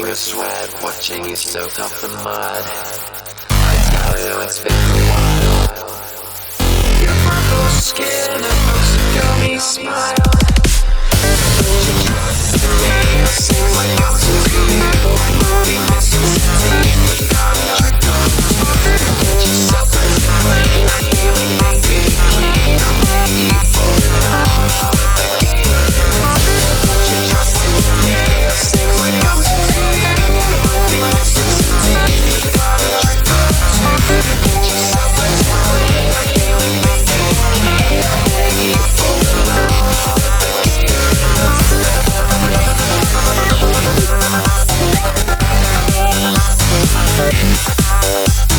your sweat, watching you soak up the mud. I tell you it's been a while. Your purple skin and most gummy smile. Put your trust in me, I'll sing my gospel to you. Movie Mississippi, we got a trick on you. Get yourself a plane, I'm feeling my big key. I'll make you fall in love again. Put your trust in me, I'll sing my gospel to you. Movie Mississippi, we got a trick on you. Get yourself a plane, I'm feeling my big key. I'll make you fall in love again. We'll be right back.